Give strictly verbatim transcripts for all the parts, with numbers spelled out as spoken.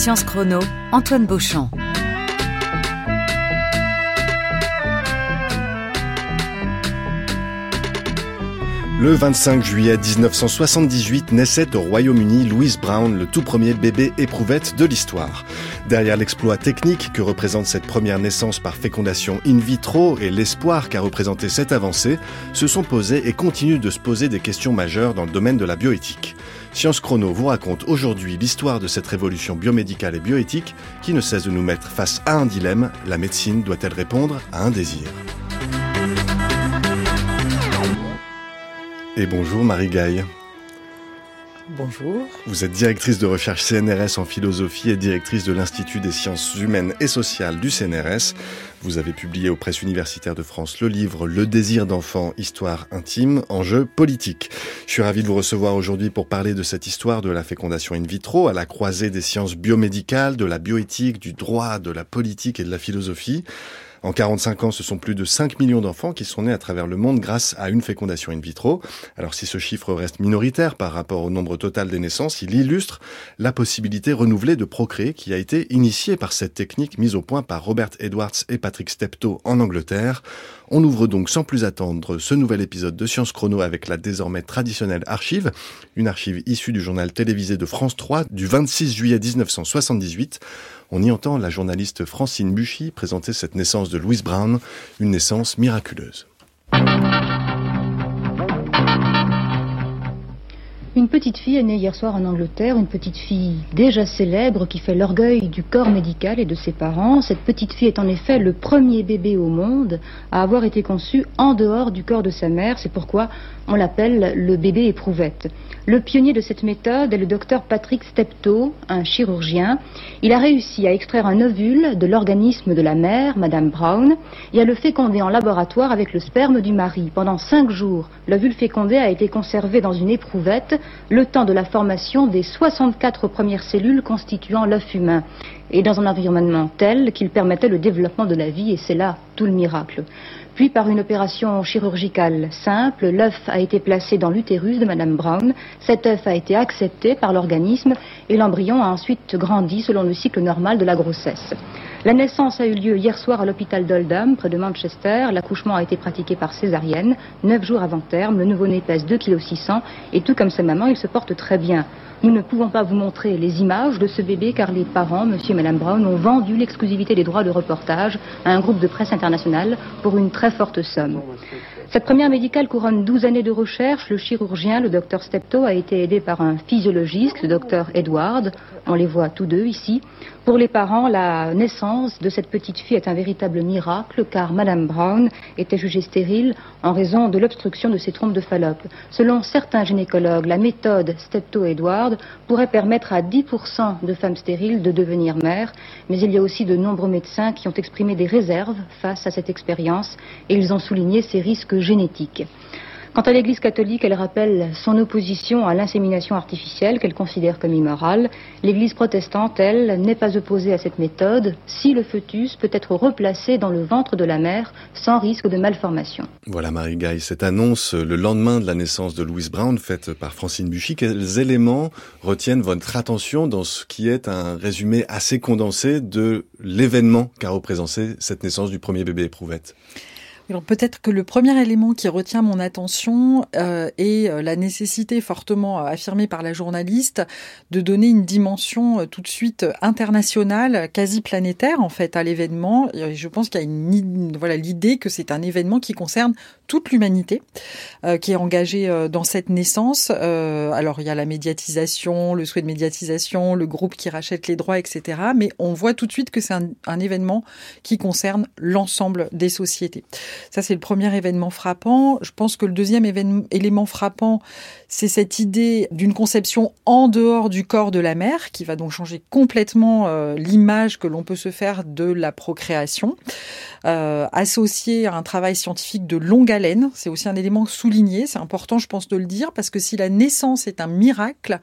Science Chrono, Antoine Beauchamp. Le vingt-cinq juillet dix-neuf cent soixante-dix-huit naissait au Royaume-Uni Louise Brown, le tout premier bébé éprouvette de l'histoire. Derrière l'exploit technique que représente cette première naissance par fécondation in vitro et l'espoir qu'a représenté cette avancée, se sont posées et continuent de se poser des questions majeures dans le domaine de la bioéthique. Science Chrono vous raconte aujourd'hui l'histoire de cette révolution biomédicale et bioéthique qui ne cesse de nous mettre face à un dilemme. La médecine doit-elle répondre à un désir ? Et bonjour Marie Gaille. Bonjour. Vous êtes directrice de recherche C N R S en philosophie et directrice de l'Institut des sciences humaines et sociales du C N R S. Vous avez publié aux presses universitaires de France le livre Le désir d'enfant, histoire intime, enjeux politiques. Je suis ravi de vous recevoir aujourd'hui pour parler de cette histoire de la fécondation in vitro à la croisée des sciences biomédicales, de la bioéthique, du droit, de la politique et de la philosophie. En quarante-cinq ans, ce sont plus de cinq millions d'enfants qui sont nés à travers le monde grâce à une fécondation in vitro. Alors si ce chiffre reste minoritaire par rapport au nombre total des naissances, il illustre la possibilité renouvelée de procréer qui a été initiée par cette technique mise au point par Robert Edwards et Patrick Steptoe en Angleterre. On ouvre donc sans plus attendre ce nouvel épisode de Science Chrono avec la désormais traditionnelle archive, une archive issue du journal télévisé de France trois du vingt-six juillet dix-neuf cent soixante-dix-huit. On y entend la journaliste Francine Buchy présenter cette naissance de Louise Brown, une naissance miraculeuse. Une petite fille est née hier soir en Angleterre, une petite fille déjà célèbre qui fait l'orgueil du corps médical et de ses parents. Cette petite fille est en effet le premier bébé au monde à avoir été conçu en dehors du corps de sa mère. C'est pourquoi on l'appelle le bébé éprouvette. Le pionnier de cette méthode est le docteur Patrick Steptoe, un chirurgien. Il a réussi à extraire un ovule de l'organisme de la mère, Madame Brown, et à le féconder en laboratoire avec le sperme du mari. Pendant cinq jours, l'ovule fécondé a été conservé dans une éprouvette le temps de la formation des soixante-quatre premières cellules constituant l'œuf humain, et dans un environnement tel qu'il permettait le développement de la vie, et c'est là tout le miracle. Puis, par une opération chirurgicale simple, l'œuf a été placé dans l'utérus de Madame Brown. Cet œuf a été accepté par l'organisme et l'embryon a ensuite grandi selon le cycle normal de la grossesse. La naissance a eu lieu hier soir à l'hôpital d'Oldham, près de Manchester. L'accouchement a été pratiqué par césarienne, neuf jours avant terme. Le nouveau-né pèse deux virgule six kilos et tout comme sa maman, il se porte très bien. Nous ne pouvons pas vous montrer les images de ce bébé car les parents, monsieur et madame Brown, ont vendu l'exclusivité des droits de reportage à un groupe de presse internationale pour une très forte somme. Cette première médicale couronne douze années de recherche. Le chirurgien, le docteur Steptoe, a été aidé par un physiologiste, le docteur Edward. On les voit tous deux ici. Pour les parents, la naissance de cette petite fille est un véritable miracle car Madame Brown était jugée stérile en raison de l'obstruction de ses trompes de Fallope. Selon certains gynécologues, la méthode Steptoe-Edward pourrait permettre à dix pour cent de femmes stériles de devenir mères, mais il y a aussi de nombreux médecins qui ont exprimé des réserves face à cette expérience et ils ont souligné ces risques génétique. Quant à l'Église catholique, elle rappelle son opposition à l'insémination artificielle qu'elle considère comme immorale. L'Église protestante, elle, n'est pas opposée à cette méthode si le fœtus peut être replacé dans le ventre de la mère sans risque de malformation. Voilà Marie Gaille, cette annonce le lendemain de la naissance de Louise Brown faite par Francine Buchy, quels éléments retiennent votre attention dans ce qui est un résumé assez condensé de l'événement qu'a représenté cette naissance du premier bébé éprouvette ? Alors peut-être que le premier élément qui retient mon attention euh, est la nécessité fortement affirmée par la journaliste de donner une dimension euh, tout de suite internationale, quasi planétaire en fait à l'événement. Et je pense qu'il y a une, voilà, l'idée que c'est un événement qui concerne toute l'humanité euh, qui est engagée euh, dans cette naissance. Euh, alors il y a la médiatisation, le souhait de médiatisation, le groupe qui rachète les droits, et cetera. Mais on voit tout de suite que c'est un, un événement qui concerne l'ensemble des sociétés. Ça, c'est le premier événement frappant. Je pense que le deuxième événement, élément frappant, c'est cette idée d'une conception en dehors du corps de la mère, qui va donc changer complètement euh, l'image que l'on peut se faire de la procréation, euh, associée à un travail scientifique de longue haleine. C'est aussi un élément souligné. C'est important, je pense, de le dire, parce que si la naissance est un miracle,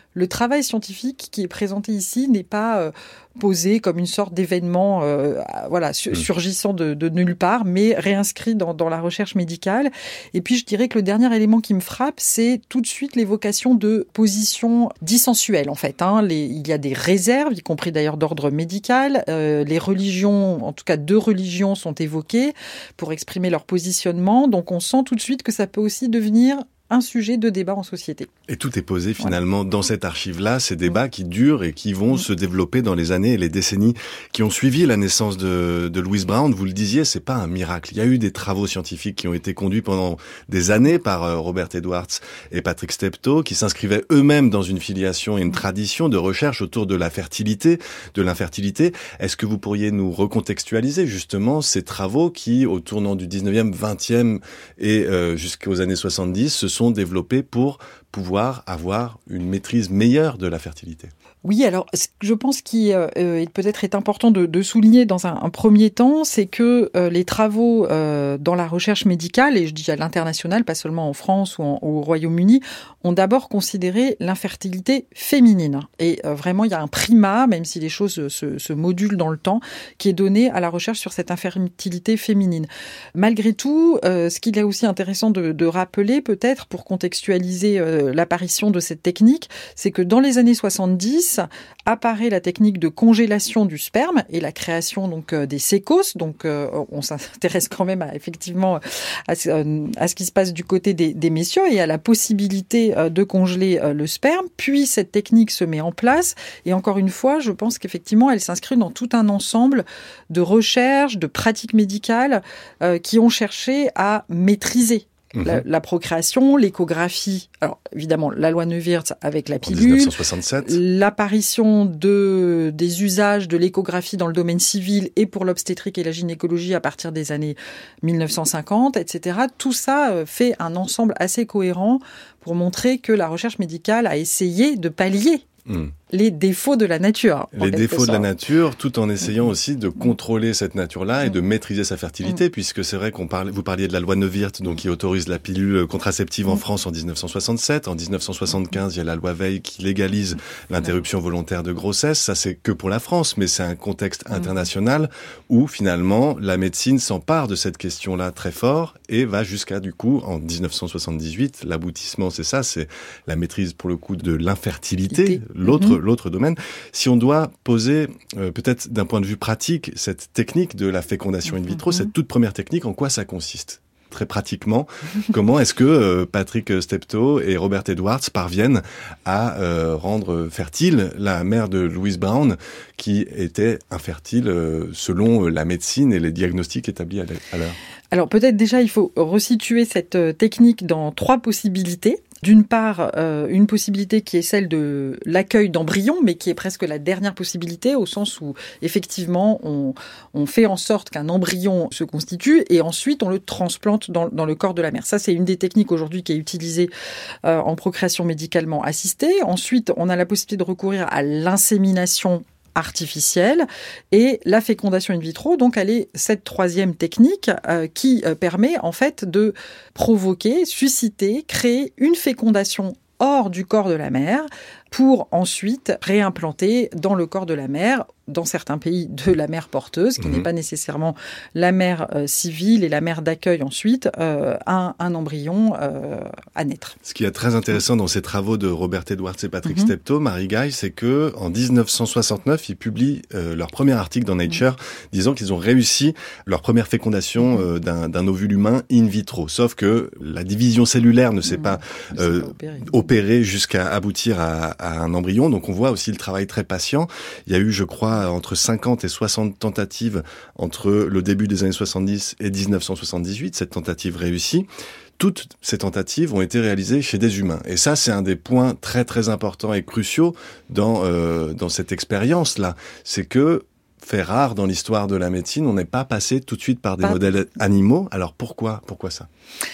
le travail scientifique qui est présenté ici n'est pas euh, posé comme une sorte d'événement euh, voilà, su- surgissant de, de nulle part, mais réinscrit dans, dans la recherche médicale. Et puis je dirais que le dernier élément qui me frappe, c'est tout de suite l'évocation de positions dissensuelles en fait. Hein. Les, il y a des réserves, y compris d'ailleurs d'ordre médical. Euh, les religions, en tout cas deux religions, sont évoquées pour exprimer leur positionnement. Donc on sent tout de suite que ça peut aussi devenir un sujet de débat en société. Et tout est posé finalement voilà. dans cette archive-là, ces débats qui durent et qui vont mmh. se développer dans les années et les décennies qui ont suivi la naissance de, de Louise Brown. Vous le disiez, c'est pas un miracle. Il y a eu des travaux scientifiques qui ont été conduits pendant des années par euh, Robert Edwards et Patrick Steptoe, qui s'inscrivaient eux-mêmes dans une filiation et une tradition de recherche autour de la fertilité, de l'infertilité. Est-ce que vous pourriez nous recontextualiser justement ces travaux qui, au tournant du dix-neuvième, vingtième et euh, jusqu'aux années soixante-dix, se sont sont développés pour pouvoir avoir une maîtrise meilleure de la fertilité? Oui, alors ce que je pense qu'il euh, est peut-être est important de, de souligner dans un, un premier temps, c'est que euh, les travaux euh, dans la recherche médicale, et je dis à l'international, pas seulement en France ou en, au Royaume-Uni, ont d'abord considéré l'infertilité féminine. Et euh, vraiment, il y a un primat, même si les choses se, se modulent dans le temps, qui est donné à la recherche sur cette infertilité féminine. Malgré tout, euh, ce qu'il est aussi intéressant de, de rappeler, peut-être pour contextualiser euh, l'apparition de cette technique, c'est que dans les années soixante-dix, apparaît la technique de congélation du sperme et la création donc euh, des sécos. Donc, euh, on s'intéresse quand même à, effectivement à, euh, à ce qui se passe du côté des, des messieurs et à la possibilité euh, de congeler euh, le sperme. Puis, cette technique se met en place. Et encore une fois, je pense qu'effectivement, elle s'inscrit dans tout un ensemble de recherches, de pratiques médicales euh, qui ont cherché à maîtriser La, la procréation, l'échographie, alors évidemment la loi Neuwirth avec la pilule, en dix-neuf cent soixante-sept. L'apparition de, des usages de l'échographie dans le domaine civil et pour l'obstétrique et la gynécologie à partir des années mille neuf cent cinquante, et cetera. Tout ça fait un ensemble assez cohérent pour montrer que la recherche médicale a essayé de pallier Mmh. les défauts de la nature. Les défauts de la nature, tout en essayant mmh. aussi de contrôler cette nature-là et mmh. de maîtriser sa fertilité, mmh. puisque c'est vrai qu'on parle, vous parliez de la loi Neuwirth, donc qui autorise la pilule contraceptive mmh. en France en dix-neuf cent soixante-sept. En dix-neuf cent soixante-quinze, il y a la loi Veil qui légalise mmh. l'interruption volontaire de grossesse. Ça, c'est que pour la France, mais c'est un contexte mmh. international où finalement la médecine s'empare de cette question-là très fort et va jusqu'à, du coup, en dix-neuf cent soixante-dix-huit, l'aboutissement, c'est ça, c'est la maîtrise pour le coup de l'infertilité. L'autre, mmh. l'autre domaine. Si on doit poser, euh, peut-être d'un point de vue pratique, cette technique de la fécondation in vitro, mmh. cette toute première technique, en quoi ça consiste ? Très pratiquement, comment est-ce que euh, Patrick Steptoe et Robert Edwards parviennent à euh, rendre fertile la mère de Louise Brown, qui était infertile euh, selon la médecine et les diagnostics établis à l'heure ? Alors peut-être déjà, il faut resituer cette technique dans trois possibilités. D'une part, euh, une possibilité qui est celle de l'accueil d'embryons, mais qui est presque la dernière possibilité, au sens où, effectivement, on, on fait en sorte qu'un embryon se constitue et ensuite on le transplante dans, dans le corps de la mère. Ça, c'est une des techniques aujourd'hui qui est utilisée euh, en procréation médicalement assistée. Ensuite, on a la possibilité de recourir à l'insémination artificielle et la fécondation in vitro. Donc, elle est cette troisième technique euh, qui euh, permet en fait de provoquer, susciter, créer une fécondation hors du corps de la mère pour ensuite réimplanter dans le corps de la mère, dans certains pays, de la mère porteuse, qui mmh. n'est pas nécessairement la mère euh, civile et la mère d'accueil ensuite, euh, un, un embryon euh, à naître. Ce qui est très intéressant dans ces travaux de Robert Edwards et Patrick mmh. Steptoe, Marie Gaille, c'est que en dix-neuf cent soixante-neuf, ils publient euh, leur premier article dans Nature, mmh. disant qu'ils ont réussi leur première fécondation mmh. euh, d'un, d'un ovule humain in vitro. Sauf que la division cellulaire ne s'est mmh. pas, euh, pas opérée. opérée jusqu'à aboutir à à un embryon. Donc on voit aussi le travail très patient. Il y a eu, je crois, entre cinquante et soixante tentatives entre le début des années soixante-dix et dix-neuf cent soixante-dix-huit. Cette tentative réussit. Toutes ces tentatives ont été réalisées chez des humains. Et ça, c'est un des points très très importants et cruciaux dans euh, dans cette expérience-là. C'est que fait rare dans l'histoire de la médecine, on n'est pas passé tout de suite par des pas... modèles animaux. Alors pourquoi pourquoi ça ?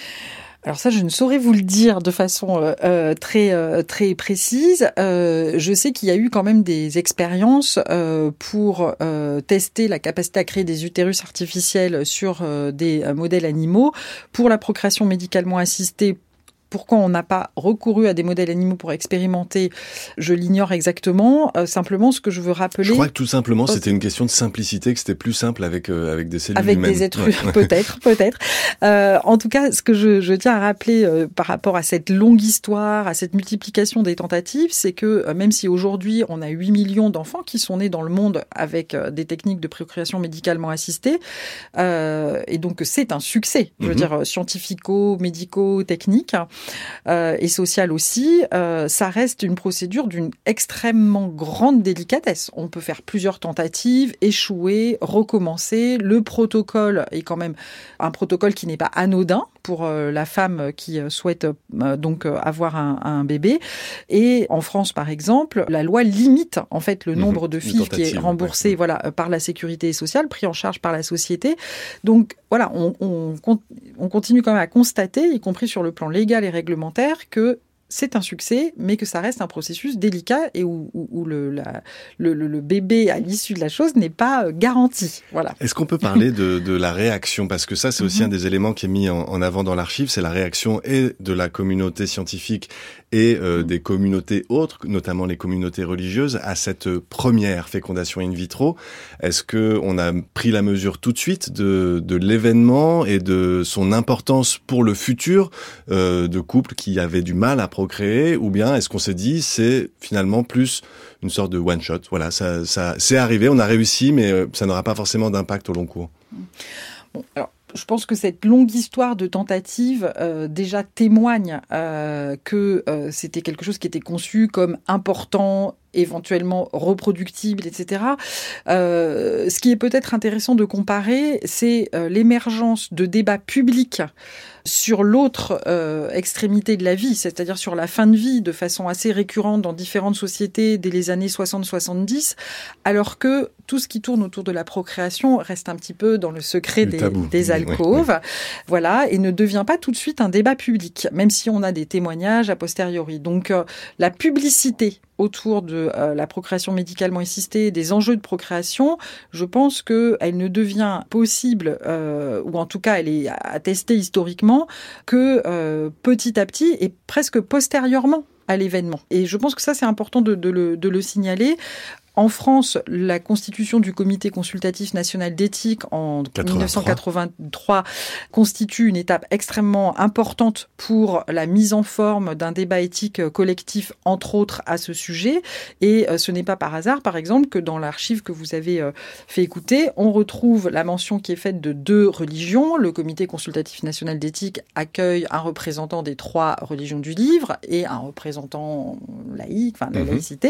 Alors ça, je ne saurais vous le dire de façon euh, très euh, très précise. Euh, je sais qu'il y a eu quand même des expériences euh, pour euh, tester la capacité à créer des utérus artificiels sur euh, des euh, modèles animaux pour la procréation médicalement assistée. Pourquoi on n'a pas recouru à des modèles animaux pour expérimenter, je l'ignore exactement. Euh, simplement, ce que je veux rappeler... Je crois que tout simplement, c'était une question de simplicité, que c'était plus simple avec, euh, avec des cellules avec humaines. Avec des êtres humains, ouais. peut-être, peut-être. Euh, en tout cas, ce que je, je tiens à rappeler euh, par rapport à cette longue histoire, à cette multiplication des tentatives, c'est que euh, même si aujourd'hui, on a huit millions d'enfants qui sont nés dans le monde avec euh, des techniques de procréation médicalement assistée, euh, et donc c'est un succès, je veux mm-hmm. dire, scientifico, médico, technique, Euh, et sociale aussi, euh, ça reste une procédure d'une extrêmement grande délicatesse. On peut faire plusieurs tentatives, échouer, recommencer. Le protocole est quand même un protocole qui n'est pas anodin pour euh, la femme qui souhaite euh, donc euh, avoir un, un bébé. Et en France, par exemple, la loi limite en fait le nombre mmh, de filles qui est remboursé ouais. voilà, par la sécurité sociale, pris en charge par la société. Donc voilà, on, on, on continue quand même à constater, y compris sur le plan légal et réglementaire, que c'est un succès, mais que ça reste un processus délicat et où, où, où le, la, le, le, le bébé à l'issue de la chose n'est pas garanti. Voilà. Est-ce qu'on peut parler de, de la réaction ? Parce que ça, c'est aussi mm-hmm. un des éléments qui est mis en, en avant dans l'archive, c'est la réaction et de la communauté scientifique et euh, des communautés autres, notamment les communautés religieuses, à cette première fécondation in vitro. Est-ce que on a pris la mesure tout de suite de, de l'événement et de son importance pour le futur euh, de couples qui avaient du mal à procréer, ou bien est-ce qu'on s'est dit c'est finalement plus une sorte de one shot, voilà, ça, ça c'est arrivé, on a réussi, mais ça n'aura pas forcément d'impact au long cours. Bon, alors. Je pense que cette longue histoire de tentatives euh, déjà témoigne euh, que euh, c'était quelque chose qui était conçu comme important, éventuellement reproductible, et cetera. Euh, ce qui est peut-être intéressant de comparer, c'est euh, l'émergence de débats publics sur l'autre euh, extrémité de la vie, c'est-à-dire sur la fin de vie, de façon assez récurrente dans différentes sociétés dès les années soixante soixante-dix, alors que tout ce qui tourne autour de la procréation reste un petit peu dans le secret le des, des alcôves, oui, oui. voilà, et ne devient pas tout de suite un débat public, même si on a des témoignages a posteriori. Donc euh, la publicité autour de euh, la procréation médicalement assistée, des enjeux de procréation, je pense qu'elle ne devient possible, euh, ou en tout cas elle est attestée historiquement, que euh, petit à petit et presque postérieurement à l'événement. Et je pense que ça c'est important de, de, le, de le signaler. En France, la constitution du Comité consultatif national d'éthique en dix-neuf cent quatre-vingt-trois constitue une étape extrêmement importante pour la mise en forme d'un débat éthique collectif, entre autres, à ce sujet. Et ce n'est pas par hasard, par exemple, que dans l'archive que vous avez fait écouter, on retrouve la mention qui est faite de deux religions. Le Comité consultatif national d'éthique accueille un représentant des trois religions du livre et un représentant laïque, enfin de la mmh. laïcité.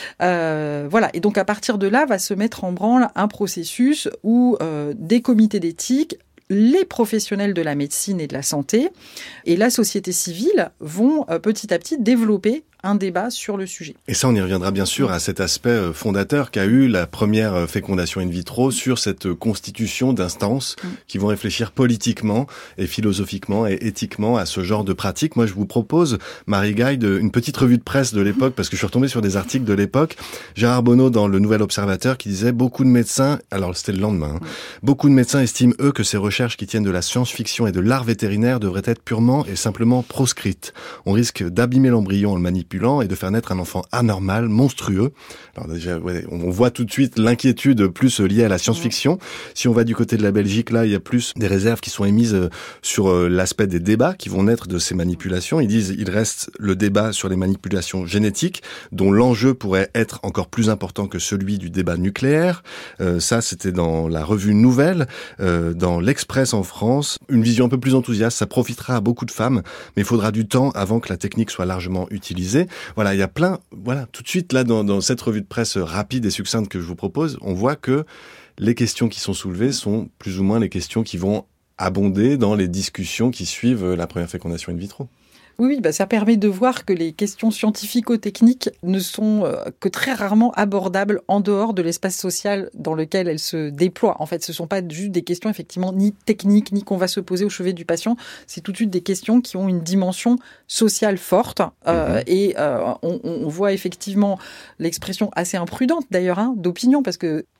Euh, voilà. Et donc, à partir de là, va se mettre en branle un processus où euh, des comités d'éthique, les professionnels de la médecine et de la santé et la société civile vont euh, petit à petit développer un débat sur le sujet. Et ça, on y reviendra bien sûr à cet aspect fondateur qu'a eu la première fécondation in vitro sur cette constitution d'instances mmh. qui vont réfléchir politiquement et philosophiquement et éthiquement à ce genre de pratique. Moi, je vous propose, Marie Gaille, une petite revue de presse de l'époque, parce que je suis retombé sur des articles de l'époque. Gérard Bonneau, dans le Nouvel Observateur, qui disait « Beaucoup de médecins... » Alors, c'était le lendemain. Hein, mmh. « Beaucoup de médecins estiment, eux, que ces recherches qui tiennent de la science-fiction et de l'art vétérinaire devraient être purement et simplement proscrites. On risque d'abîmer l'embryon en le manipulant et de faire naître un enfant anormal, monstrueux. » Alors déjà, ouais, on voit tout de suite l'inquiétude plus liée à la science-fiction. Si on va du côté de la Belgique, là, il y a plus des réserves qui sont émises sur l'aspect des débats qui vont naître de ces manipulations. Ils disent, il reste le débat sur les manipulations génétiques, dont l'enjeu pourrait être encore plus important que celui du débat nucléaire. Euh, ça, c'était dans la revue Nouvelle, euh, dans l'Express en France. Une vision un peu plus enthousiaste, ça profitera à beaucoup de femmes, mais il faudra du temps avant que la technique soit largement utilisée. Voilà, il y a plein, voilà, tout de suite là dans, dans cette revue de presse rapide et succincte que je vous propose, on voit que les questions qui sont soulevées sont plus ou moins les questions qui vont abonder dans les discussions qui suivent la première fécondation in vitro. Oui, bah ça permet de voir que les questions scientifico-techniques ne sont euh, que très rarement abordables en dehors de l'espace social dans lequel elles se déploient. En fait, ce ne sont pas juste des questions effectivement ni techniques, ni qu'on va se poser au chevet du patient. C'est tout de suite des questions qui ont une dimension sociale forte. Euh, mmh. Et euh, on, on voit effectivement l'expression assez imprudente d'ailleurs hein, d'opinion, parce que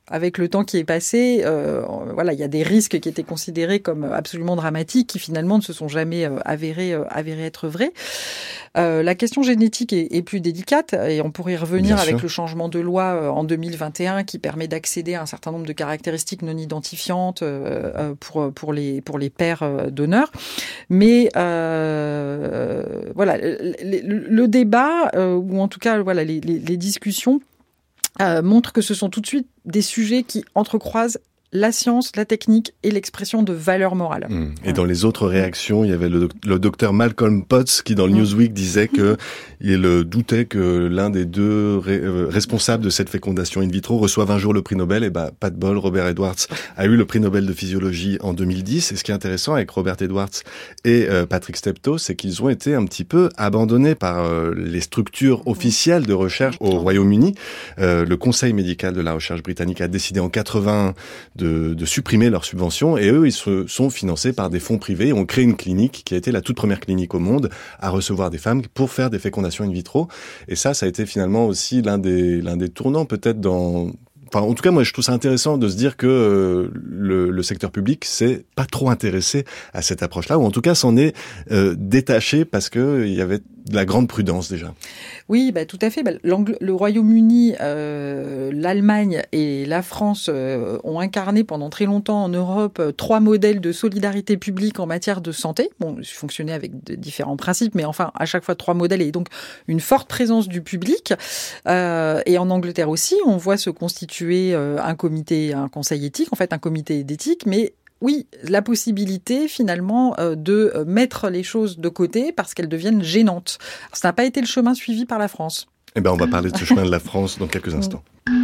avec le temps qui est passé, euh, voilà, il y a des risques qui étaient considérés comme absolument dramatiques, qui finalement ne se sont jamais euh, avérés, euh, avérés être vrais. Euh, la question génétique est, est plus délicate, et on pourrait y revenir Bien avec sûr. le changement de loi euh, en deux mille vingt et un qui permet d'accéder à un certain nombre de caractéristiques non identifiantes euh, euh, pour, pour, les, pour les pères euh, donneurs. Mais euh, voilà, le, le, le débat, euh, ou en tout cas voilà, les, les, les discussions, euh, montrent que ce sont tout de suite des sujets qui entrecroisent la science, la technique et l'expression de valeurs morales. Mmh. Et voilà. dans les autres réactions, il y avait le, le docteur Malcolm Potts qui, dans le Newsweek, disait que il doutait que l'un des deux ré, euh, responsables de cette fécondation in vitro reçoive un jour le prix Nobel. Et bah, pas de bol, Robert Edwards a eu le prix Nobel de physiologie en deux mille dix. Et ce qui est intéressant avec Robert Edwards et euh, Patrick Steptoe, c'est qu'ils ont été un petit peu abandonnés par euh, les structures officielles de recherche au Royaume-Uni. Euh, le Conseil médical de la recherche britannique a décidé en quatre-vingt De, de supprimer leurs subventions, et eux, ils se, sont financés par des fonds privés et ont créé une clinique qui a été la toute première clinique au monde à recevoir des femmes pour faire des fécondations in vitro. Et ça, ça a été finalement aussi l'un des, l'un des tournants peut-être dans... Enfin, en tout cas, moi, je trouve ça intéressant de se dire que euh, le, le secteur public s'est pas trop intéressé à cette approche-là, ou en tout cas s'en est euh, détaché parce que il y avait de la grande prudence déjà. Oui, bah, tout à fait. Bah, le Royaume-Uni, euh, l'Allemagne et la France euh, ont incarné pendant très longtemps en Europe euh, trois modèles de solidarité publique en matière de santé. Bon, ils fonctionnaient avec de différents principes, mais enfin, à chaque fois trois modèles, et donc une forte présence du public. Euh, et en Angleterre aussi, on voit se constituer euh, un comité, un conseil éthique, en fait un comité d'éthique, mais oui, la possibilité finalement euh, de mettre les choses de côté parce qu'elles deviennent gênantes. Alors, ça n'a pas été le chemin suivi par la France. Eh ben, on va parler de ce chemin de la France dans quelques instants.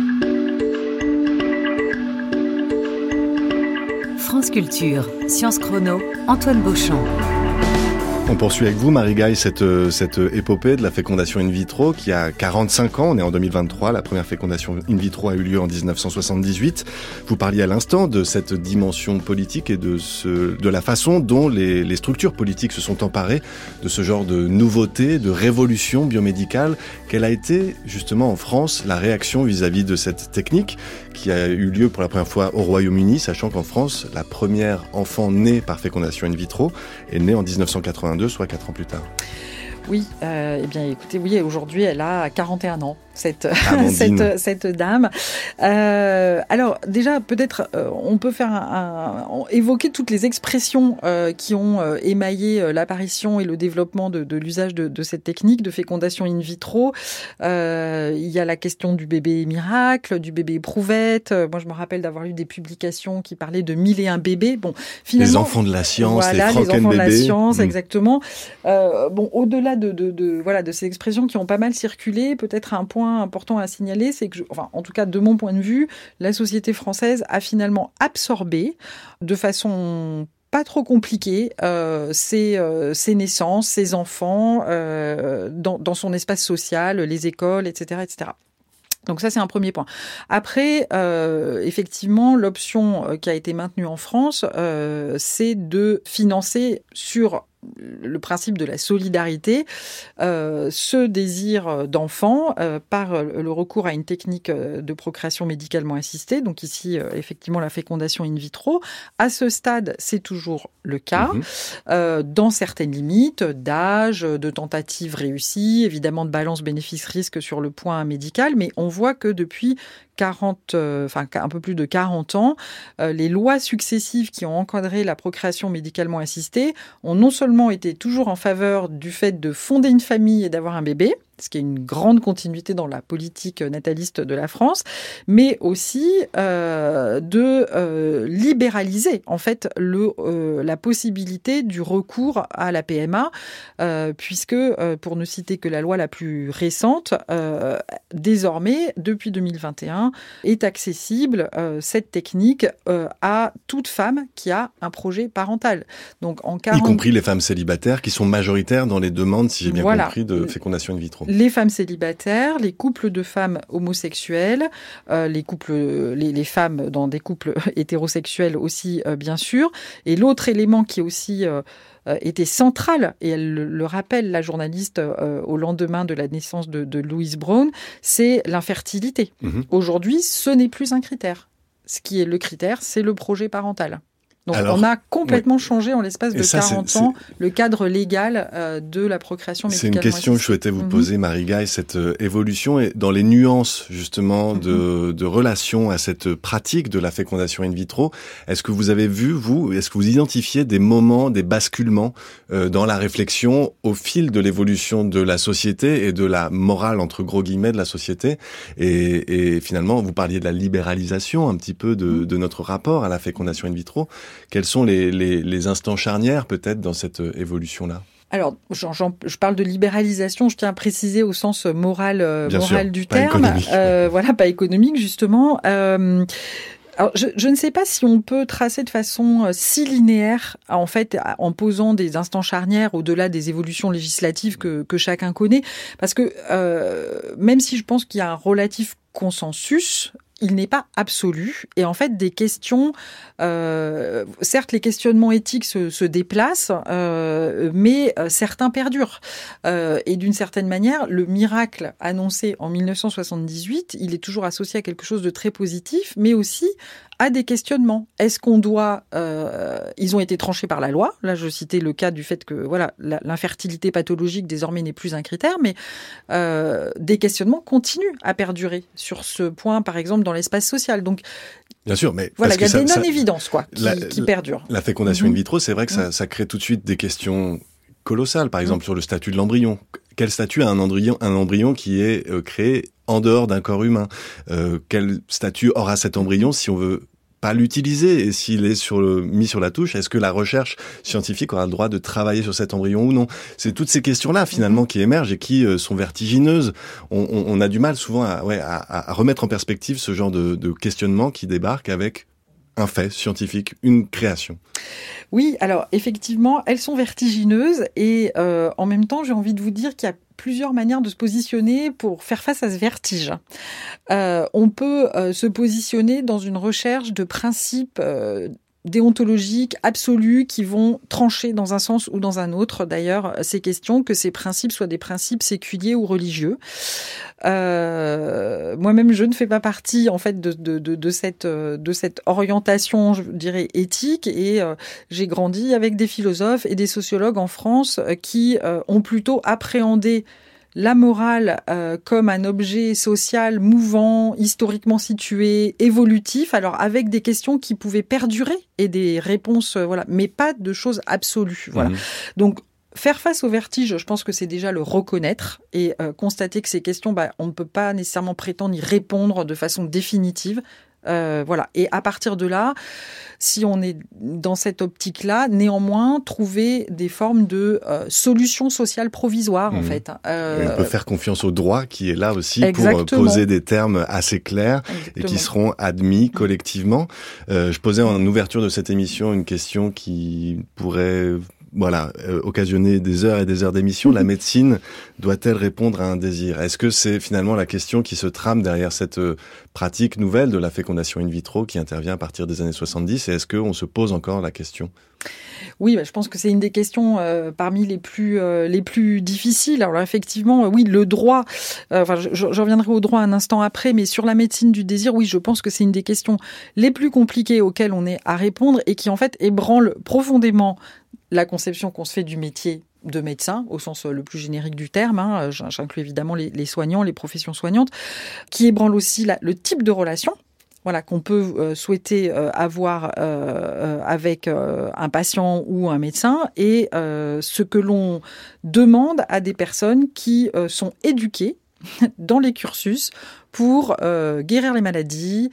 France Culture, Sciences Chrono, Antoine Beauchamp. On poursuit avec vous, Marie-Gaille, cette, cette épopée de la fécondation in vitro qui a quarante-cinq ans. On est en deux mille vingt-trois. La première fécondation in vitro a eu lieu en dix-neuf cent soixante-dix-huit. Vous parliez à l'instant de cette dimension politique et de, ce, de la façon dont les, les structures politiques se sont emparées de ce genre de nouveauté, de révolution biomédicale. Quelle a été justement en France la réaction vis-à-vis de cette technique qui a eu lieu pour la première fois au Royaume-Uni, sachant qu'en France, la première enfant née par fécondation in vitro est née en dix-neuf cent quatre-vingt-deux, soit quatre ans plus tard. Oui, euh, eh bien écoutez, oui, aujourd'hui elle a quarante et un ans, cette, cette, cette dame. Euh, alors déjà, peut-être euh, on peut faire un, un, évoquer toutes les expressions euh, qui ont euh, émaillé euh, l'apparition et le développement de, de l'usage de, de cette technique de fécondation in vitro. Euh, il y a la question du bébé miracle, du bébé éprouvette. Moi, je me rappelle d'avoir lu des publications qui parlaient de mille et un bébés. Bon, finalement, les enfants de la science, voilà, les franken bébés. Les enfants de la science, mmh. exactement. Euh, bon, au-delà De, de, de, voilà, de ces expressions qui ont pas mal circulé, peut-être un point important à signaler, c'est que, je, enfin, en tout cas de mon point de vue, la société française a finalement absorbé de façon pas trop compliquée euh, ses, euh, ses naissances, ses enfants euh, dans, dans son espace social, les écoles, et cetera, et cetera. Donc ça, c'est un premier point. Après, euh, effectivement, l'option qui a été maintenue en France, euh, c'est de financer sur le principe de la solidarité, euh, ce désir d'enfant euh, par le recours à une technique de procréation médicalement assistée, donc ici, euh, effectivement, la fécondation in vitro. À ce stade, c'est toujours le cas, mmh. euh, dans certaines limites d'âge, de tentatives réussies, évidemment de balance bénéfice-risque sur le point médical, mais on voit que depuis quarante, euh, enfin un peu plus de quarante ans, euh, les lois successives qui ont encadré la procréation médicalement assistée ont non seulement été toujours en faveur du fait de fonder une famille et d'avoir un bébé, ce qui est une grande continuité dans la politique nataliste de la France, mais aussi euh, de euh, libéraliser en fait le, euh, la possibilité du recours à la P M A, euh, puisque, euh, pour ne citer que la loi la plus récente, euh, désormais, depuis deux mille vingt et un, est accessible euh, cette technique euh, à toute femme qui a un projet parental. Donc, en quarante... Y compris les femmes célibataires qui sont majoritaires dans les demandes, si j'ai bien voilà. compris, de fécondation in vitro. Les femmes célibataires, les couples de femmes homosexuelles, euh, les couples, les, les femmes dans des couples hétérosexuels aussi, euh, bien sûr. Et l'autre élément qui est aussi euh, était central, et elle le, le rappelle, la journaliste, euh, au lendemain de la naissance de, de Louise Brown, c'est l'infertilité. Mmh. Aujourd'hui, ce n'est plus un critère. ce qui est le critère, c'est le projet parental. Donc, Alors, on a complètement oui. changé en l'espace de ça, quarante c'est, ans c'est... le cadre légal euh, de la procréation médicalement assistée. C'est une question que je souhaitais vous poser, mm-hmm. Marie-Gaille, cette euh, évolution et dans les nuances justement mm-hmm. de, de relation à cette pratique de la fécondation in vitro. Est-ce que vous avez vu, vous, est-ce que vous identifiez des moments, des basculements euh, dans la réflexion au fil de l'évolution de la société et de la morale, entre gros guillemets, de la société et, et finalement, vous parliez de la libéralisation un petit peu de, mm-hmm. de notre rapport à la fécondation in vitro. Quels sont les, les, les instants charnières peut-être dans cette évolution-là ? Alors, j'en, j'en, je parle de libéralisation, je tiens à préciser au sens moral, euh, moral sûr, du pas terme. Économique, euh, ouais. Voilà, pas économique justement. Euh, alors, je, je ne sais pas si on peut tracer de façon si linéaire, en fait, en posant des instants charnières au-delà des évolutions législatives que, que chacun connaît, parce que euh, même si je pense qu'il y a un relatif consensus, il n'est pas absolu. Et en fait, des questions, euh, certes, les questionnements éthiques se, se déplacent, euh, mais euh, certains perdurent. Euh, et d'une certaine manière, le miracle annoncé en dix-neuf cent soixante-dix-huit, il est toujours associé à quelque chose de très positif, mais aussi à des questionnements. Est-ce qu'on doit... Euh, ils ont été tranchés par la loi. Là, je citais le cas du fait que voilà, la, l'infertilité pathologique désormais n'est plus un critère, mais euh, des questionnements continuent à perdurer sur ce point, par exemple, dans l'espace social. Donc, bien sûr, mais voilà, il y a ça, des ça, non-évidences quoi, qui, la, qui perdurent. La fécondation mm-hmm. in vitro, c'est vrai que ça, ça crée tout de suite des questions colossales. Par exemple, mm-hmm. sur le statut de l'embryon. Quel statut a un embryon, un embryon qui est euh, créé en dehors d'un corps humain ? euh, Quel statut aura cet embryon si on veut pas l'utiliser et s'il est sur le, mis sur la touche, est-ce que la recherche scientifique aura le droit de travailler sur cet embryon ou non ? C'est toutes ces questions-là finalement mm-hmm. qui émergent et qui euh, sont vertigineuses. On, on, on a du mal souvent à, ouais, à, à remettre en perspective ce genre de, de questionnement qui débarque avec un fait scientifique, une création. Oui, alors effectivement, elles sont vertigineuses et euh, en même temps, j'ai envie de vous dire qu'il y a plusieurs manières de se positionner pour faire face à ce vertige. Euh, on peut euh, se positionner dans une recherche de principes euh, déontologiques absolus qui vont trancher dans un sens ou dans un autre, d'ailleurs, ces questions, que ces principes soient des principes séculiers ou religieux. Euh, moi-même, je ne fais pas partie, en fait, de, de, de, de, cette, de cette orientation, je dirais, éthique, et euh, j'ai grandi avec des philosophes et des sociologues en France qui euh, ont plutôt appréhendé la morale euh, comme un objet social mouvant, historiquement situé, évolutif, alors avec des questions qui pouvaient perdurer et des réponses, euh, voilà, mais pas de choses absolues. Voilà. Mmh. Donc, faire face au vertige, je pense que c'est déjà le reconnaître et euh, constater que ces questions, bah, on ne peut pas nécessairement prétendre y répondre de façon définitive. Euh, voilà. Et à partir de là, si on est dans cette optique-là, néanmoins, trouver des formes de euh, solutions sociales provisoires, mmh. en fait. Euh... On peut faire confiance au droit qui est là aussi Exactement. Pour poser des termes assez clairs Exactement. Et qui seront admis collectivement. Euh, je posais en ouverture de cette émission une question qui pourrait... Voilà, euh, occasionner des heures et des heures d'émission. La médecine doit-elle répondre à un désir ? Est-ce que c'est finalement la question qui se trame derrière cette euh, pratique nouvelle de la fécondation in vitro qui intervient à partir des années soixante-dix ? Et est-ce qu'on se pose encore la question ? Oui, bah, je pense que c'est une des questions euh, parmi les plus euh, les plus difficiles. Alors effectivement, euh, oui, le droit. Euh, enfin, je, je reviendrai au droit un instant après, mais sur la médecine du désir, oui, je pense que c'est une des questions les plus compliquées auxquelles on est à répondre et qui en fait ébranle profondément la conception qu'on se fait du métier de médecin, au sens le plus générique du terme, hein, j'inclus évidemment les, les soignants, les professions soignantes, qui ébranle aussi la, le type de relation voilà, qu'on peut euh, souhaiter euh, avoir euh, avec euh, un patient ou un médecin, et euh, ce que l'on demande à des personnes qui euh, sont éduquées dans les cursus pour euh, guérir les maladies,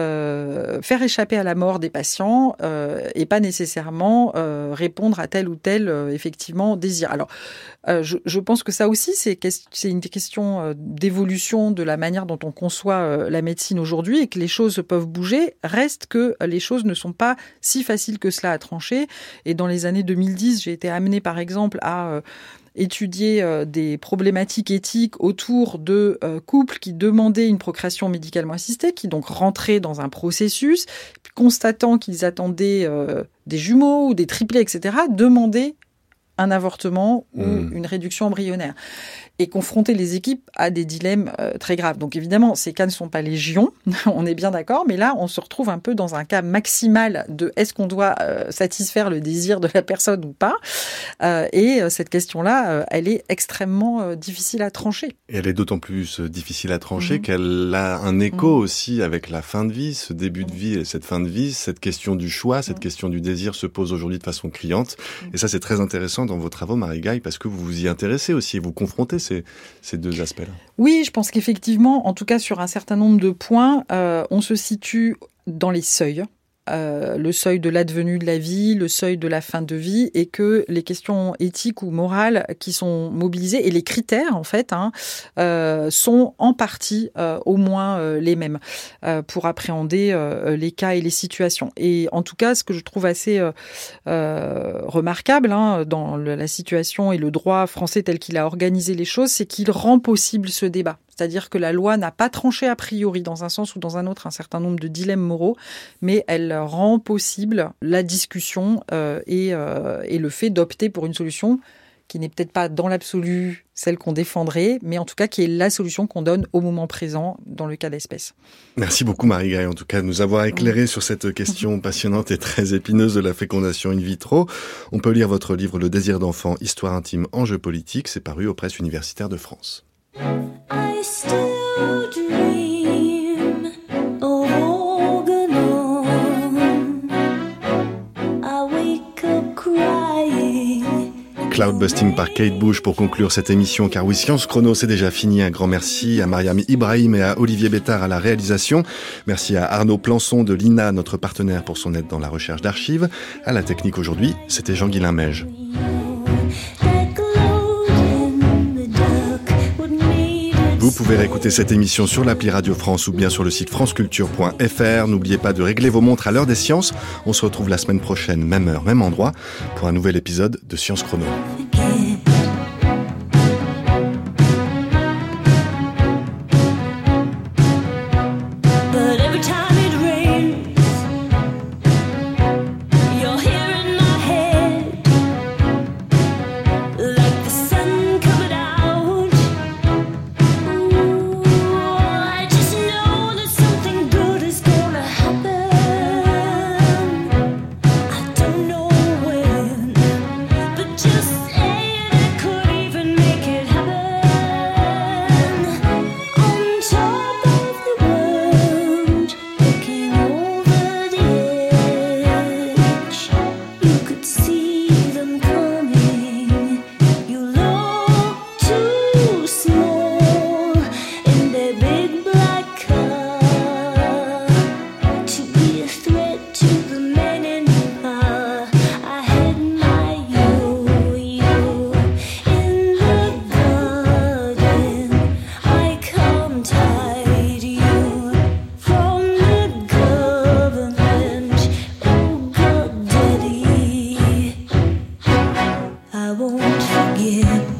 euh, faire échapper à la mort des patients euh, et pas nécessairement euh, répondre à tel ou tel euh, effectivement désir. Alors, euh, je, je pense que ça aussi c'est, c'est une question euh, d'évolution de la manière dont on conçoit euh, la médecine aujourd'hui, et que les choses peuvent bouger. Reste que les choses ne sont pas si faciles que cela à trancher. Et dans les années deux mille dix, j'ai été amenée par exemple à euh, étudier euh, des problématiques éthiques autour de euh, couples qui demandaient une procréation médicalement assistée, qui donc rentraient dans un processus, puis constatant qu'ils attendaient euh, des jumeaux ou des triplés, et cetera, demandaient un avortement ou mmh. une réduction embryonnaire. Et confronter les équipes à des dilemmes euh, très graves. Donc évidemment, ces cas ne sont pas légion, on est bien d'accord, mais là, on se retrouve un peu dans un cas maximal de est-ce qu'on doit euh, satisfaire le désir de la personne ou pas. Euh, et euh, cette question-là, euh, elle est extrêmement euh, difficile à trancher. Et elle est d'autant plus euh, difficile à trancher mmh. qu'elle a un écho mmh. aussi avec la fin de vie, ce début de vie et cette fin de vie. Cette question du choix, cette mmh. question du désir se pose aujourd'hui de façon criante. Mmh. Et ça, c'est très intéressant dans vos travaux, Marie-Gaille, parce que vous vous y intéressez aussi et vous confrontez Ces, ces deux aspects-là. Oui, je pense qu'effectivement, en tout cas sur un certain nombre de points, euh, on se situe dans les seuils. Euh, le seuil de l'advenu de la vie, le seuil de la fin de vie, et que les questions éthiques ou morales qui sont mobilisées, et les critères en fait, hein, euh, sont en partie euh, au moins euh, les mêmes euh, pour appréhender euh, les cas et les situations. Et en tout cas, ce que je trouve assez euh, euh, remarquable hein, dans le, la situation et le droit français tel qu'il a organisé les choses, c'est qu'il rend possible ce débat. C'est-à-dire que la loi n'a pas tranché a priori dans un sens ou dans un autre un certain nombre de dilemmes moraux, mais elle rend possible la discussion euh, et, euh, et le fait d'opter pour une solution qui n'est peut-être pas dans l'absolu celle qu'on défendrait, mais en tout cas qui est la solution qu'on donne au moment présent dans le cas d'espèce. Merci beaucoup Marie-Gaille, en tout cas, de nous avoir éclairé sur cette question passionnante et très épineuse de la fécondation in vitro. On peut lire votre livre Le désir d'enfant, histoire intime, enjeux politiques, c'est paru aux Presses universitaires de France. I still dream of Organon. I wake up crying. Cloudbusting par Kate Bush pour conclure cette émission, car oui, Science Chrono, c'est déjà fini. Un grand merci à Mariam Ibrahim et à Olivier Bétard à la réalisation. Merci à Arnaud Plançon de l'I N A, notre partenaire pour son aide dans la recherche d'archives. À la technique aujourd'hui, c'était Jean-Guilain Meige. Vous pouvez réécouter cette émission sur l'appli Radio France ou bien sur le site franceculture point f r. N'oubliez pas de régler vos montres à l'heure des sciences. On se retrouve la semaine prochaine, même heure, même endroit, pour un nouvel épisode de Science Chrono. I won't forget.